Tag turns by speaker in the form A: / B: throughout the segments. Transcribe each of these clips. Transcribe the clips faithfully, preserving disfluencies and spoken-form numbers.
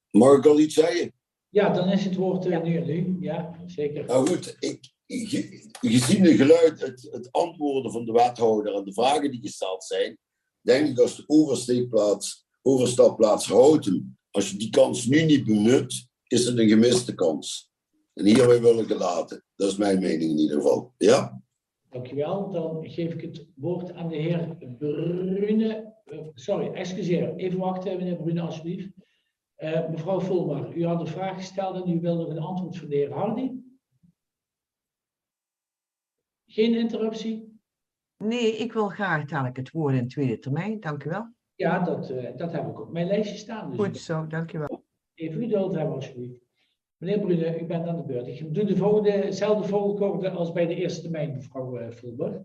A: Mag ik al iets zeggen?
B: Ja, dan is het woord uh, nu aan u. Ja, zeker.
A: Nou goed, ik, ge, gezien de geluid, het, het antwoorden van de wethouder en de vragen die gesteld zijn, denk ik als de oversteekplaats, overstapplaats Houten, als je die kans nu niet benut, is het een gemiste kans. En hierbij wil ik het laten. Dat is mijn mening in ieder geval. Ja?
B: Dankjewel. Dan geef ik het woord aan de heer Brune. Uh, sorry, excuseer. Even wachten, meneer Brune, alsjeblieft. Uh, mevrouw Fulmer, u had een vraag gesteld en u wilde een antwoord van de heer Hardy. Geen interruptie?
C: Nee, ik wil graag dadelijk het woord in tweede termijn. Dank u wel.
B: Ja, dat, uh, dat heb ik op mijn lijstje staan. Dus
C: goed zo, dank u wel.
B: Even geduld hebben, alsjeblieft. Meneer Brune, u bent aan de beurt. Ik doe de volgende, dezelfde volgorde als bij de eerste termijn, mevrouw uh, Fulmer.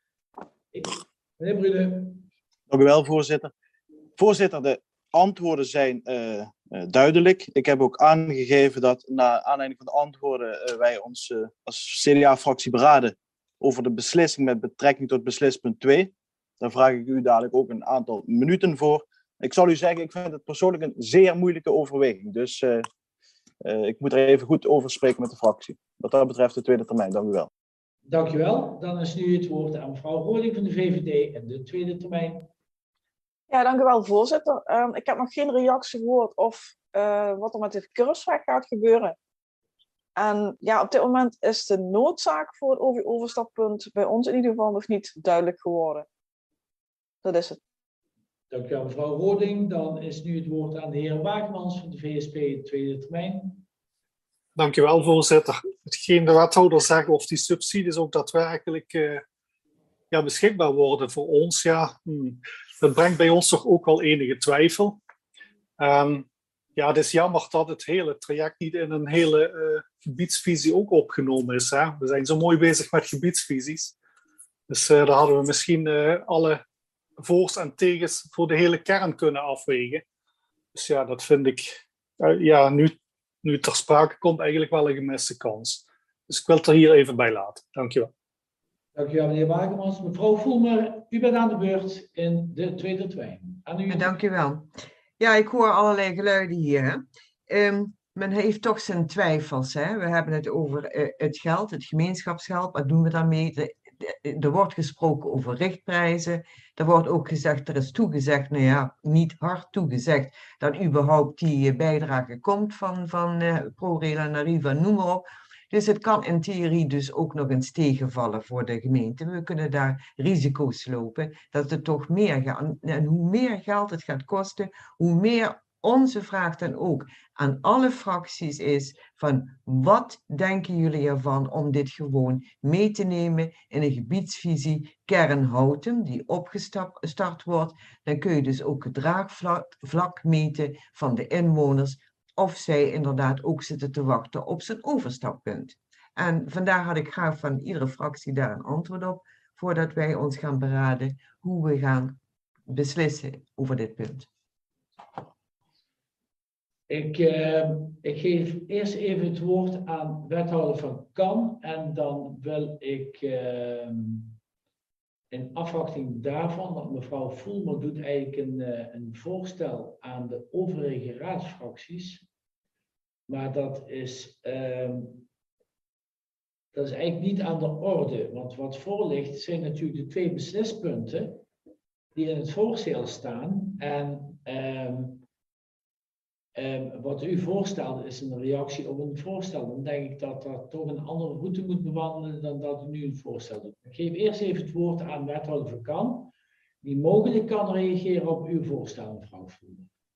B: Ik, meneer Brune.
D: Dank u wel, voorzitter. Voorzitter, de antwoorden zijn uh, uh, duidelijk. Ik heb ook aangegeven dat na aanleiding van de antwoorden uh, wij ons uh, als C D A-fractie beraden over de beslissing met betrekking tot beslispunt twee. Daar vraag ik u dadelijk ook een aantal minuten voor. Ik zal u zeggen, ik vind het persoonlijk een zeer moeilijke overweging. Dus uh, uh, ik moet er even goed over spreken met de fractie. Wat dat betreft de tweede termijn, dank u wel.
B: Dank u wel. Dan is nu het woord aan mevrouw Roding van de V V D en de tweede termijn.
E: Ja, dank u wel, voorzitter. Um, ik heb nog geen reactie gehoord of uh, wat er met de Kursweg gaat gebeuren. En ja, op dit moment is de noodzaak voor het over overstappunt bij ons in ieder geval nog niet duidelijk geworden. Dat is het.
B: Dank u wel, mevrouw Roding. Dan is nu het woord aan de heer Wagemans van de V S P in de tweede termijn.
F: Dank u wel, voorzitter. Hetgeen de wethouder zegt of die subsidies ook daadwerkelijk uh, ja, beschikbaar worden voor ons, ja, hmm, dat brengt bij ons toch ook wel enige twijfel. Um, ja, het is jammer dat het hele traject niet in een hele uh, gebiedsvisie ook opgenomen is. Hè? We zijn zo mooi bezig met gebiedsvisies. Dus uh, daar hadden we misschien uh, alle voor's en tegens voor de hele kern kunnen afwegen. Dus ja, dat vind ik, uh, ja, nu, nu het ter sprake komt, eigenlijk wel een gemiste kans. Dus ik wil het er hier even bij laten. Dank je wel.
B: Dank u wel, meneer Wagemans. Mevrouw Fulmer, u bent aan de beurt in de tweede termijn. Aan u.
C: Dank u wel. Ja, ik hoor allerlei geluiden hier. Hè. Um, men heeft toch zijn twijfels. Hè. We hebben het over uh, het geld, het gemeenschapsgeld. Wat doen we daarmee? De, de, er wordt gesproken over richtprijzen. Er wordt ook gezegd, er is toegezegd, nou ja, niet hard toegezegd, dat überhaupt die bijdrage komt van, van uh, ProRail en Arriva, noem maar op. Dus het kan in theorie dus ook nog eens tegenvallen voor de gemeente. We kunnen daar risico's lopen dat het toch meer gaat. En hoe meer geld het gaat kosten, hoe meer onze vraag dan ook aan alle fracties is van wat denken jullie ervan om dit gewoon mee te nemen in een gebiedsvisie kernhouten die opgestart wordt. Dan kun je dus ook het draagvlak vlak meten van de inwoners of zij inderdaad ook zitten te wachten op zijn overstappunt. En vandaar had ik graag van iedere fractie daar een antwoord op, voordat wij ons gaan beraden hoe we gaan beslissen over dit punt.
B: Ik, uh, ik geef eerst even het woord aan wethouder Van Kan en dan wil ik uh, in afwachting daarvan, want mevrouw Fulmer doet eigenlijk een, uh, een voorstel aan de overige raadsfracties. Maar dat is, um, dat is eigenlijk niet aan de orde. Want wat voor ligt zijn natuurlijk de twee beslispunten die in het voorstel staan. En um, um, wat u voorstelt is een reactie op een voorstel. Dan denk ik dat dat toch een andere route moet bewandelen dan dat u nu een voorstel doet. Ik geef eerst even het woord aan wethouder Van Kan, die mogelijk kan reageren op uw voorstel, mevrouw Fulmer.